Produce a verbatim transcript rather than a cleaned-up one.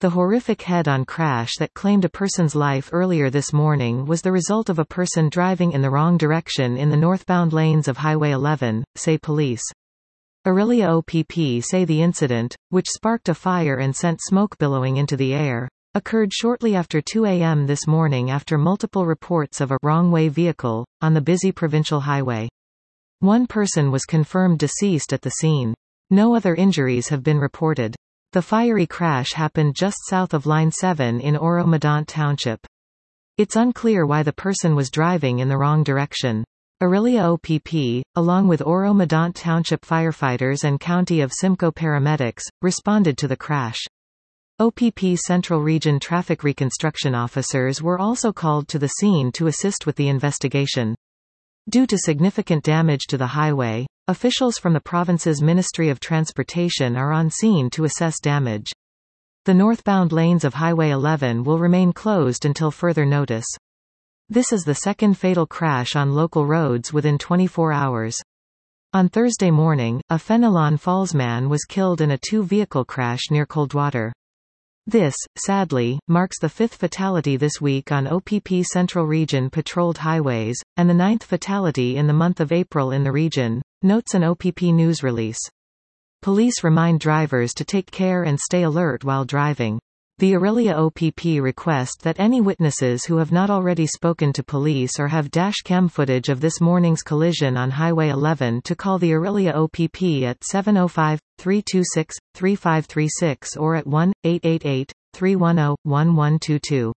The horrific head-on crash that claimed a person's life earlier this morning was the result of a person driving in the wrong direction in the northbound lanes of Highway eleven, say police. Orillia O P P say the incident, which sparked a fire and sent smoke billowing into the air, occurred shortly after two A M this morning after multiple reports of a wrong-way vehicle on the busy provincial highway. One person was confirmed deceased at the scene. No other injuries have been reported. The fiery crash happened just south of Line seven in Oro-Medonte Township. It's unclear why the person was driving in the wrong direction. Orillia O P P, along with Oro-Medonte Township firefighters and County of Simcoe paramedics, responded to the crash. O P P Central Region traffic reconstruction officers were also called to the scene to assist with the investigation. Due to significant damage to the highway, officials from the province's Ministry of Transportation are on scene to assess damage. The northbound lanes of Highway eleven will remain closed until further notice. This is the second fatal crash on local roads within twenty-four hours. On Thursday morning, a Fenelon Falls man was killed in a two-vehicle crash near Coldwater. This, sadly, marks the fifth fatality this week on O P P Central Region patrolled highways, and the ninth fatality in the month of April in the region, notes an O P P news release. Police remind drivers to take care and stay alert while driving. The Orillia O P P request that any witnesses who have not already spoken to police or have dash cam footage of this morning's collision on Highway eleven to call the Orillia O P P at seven oh five, three two six, three five three six or at one eight eight eight, three one zero, one one two two.